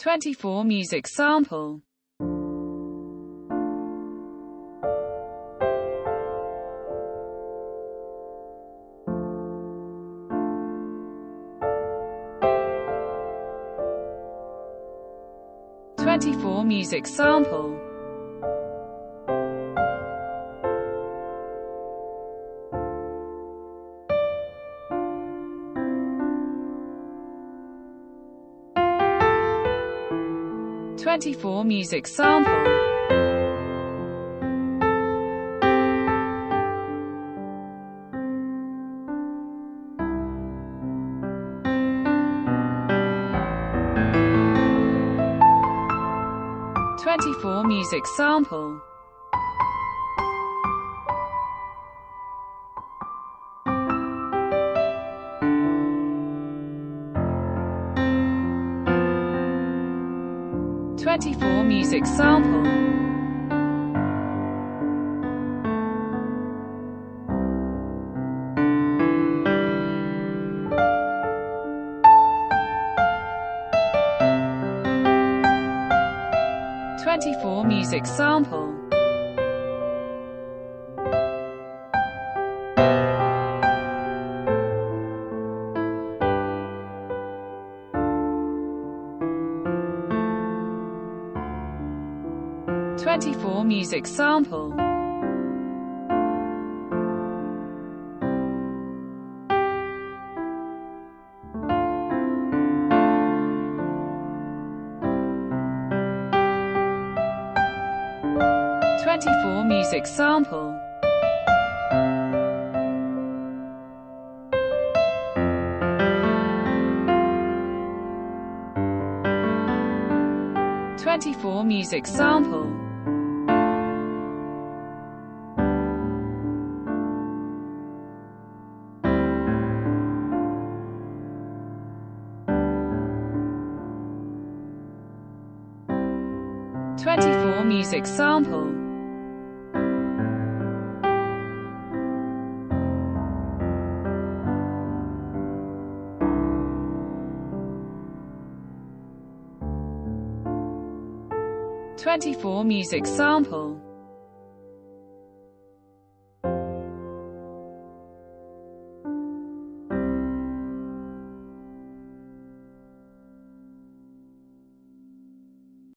24 music sample. Twenty-four music sample. 24 music sample. 24 music sample. 24 music sample. 24 music sample. 24 music sample. 24 music sample. 24 music sample. 24 music sample. 24 music sample.